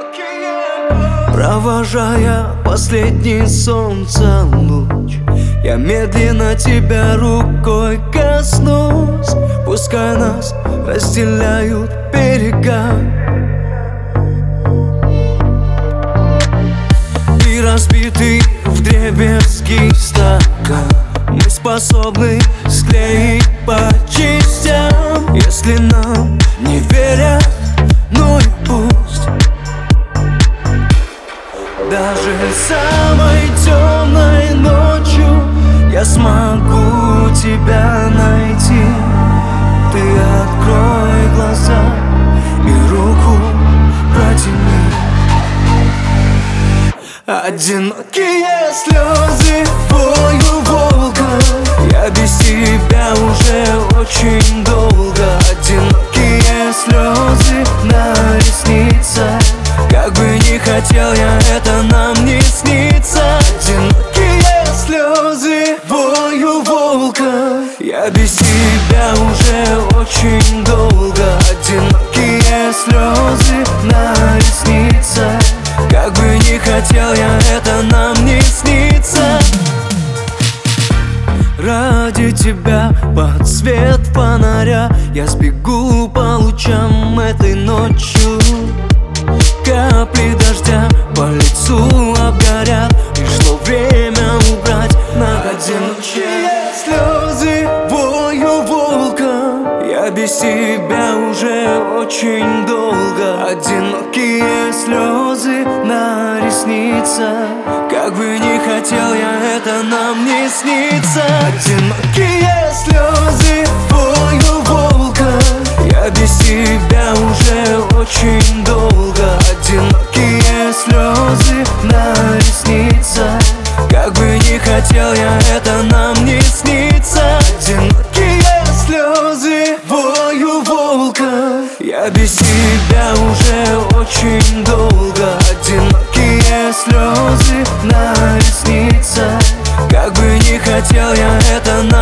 Провожая последний солнца луч, я медленно тебя рукой коснусь. Пускай нас разделяют берега и разбитый вдребезги стакан мы способны склеить по частям. Если нам не верят, ну и пусть. Даже самой темной ночью я смогу тебя найти. Ты открой глаза и руку протяни. Одинокие слезы вою волка, я без тебя уже очень долго. Одинокие слезы на ресницах, как бы не хотел я, это нам не снится. Одинокие слезы вою волка, я без тебя уже очень долго. Одинокие слезы на ресницах, как бы не хотел я, это нам не снится. Ради тебя под свет фонаря я сбегу по лучам этой ночью. Капли дождя по лицу обгорят, пришло время убрать на одинокие слезы вою волка, я без тебя уже очень долго. Одинокие слезы на ресницах, как бы не хотел я, это нам не снится. Одинокие слезы вою волка, я без тебя уже очень долго. Одинокие слезы на ресницах, как бы не хотел я, это нам не снится. Одинокие слезы вою волка, я без тебя уже очень долго. Одинокие слезы на ресницах, как бы не хотел я, это нам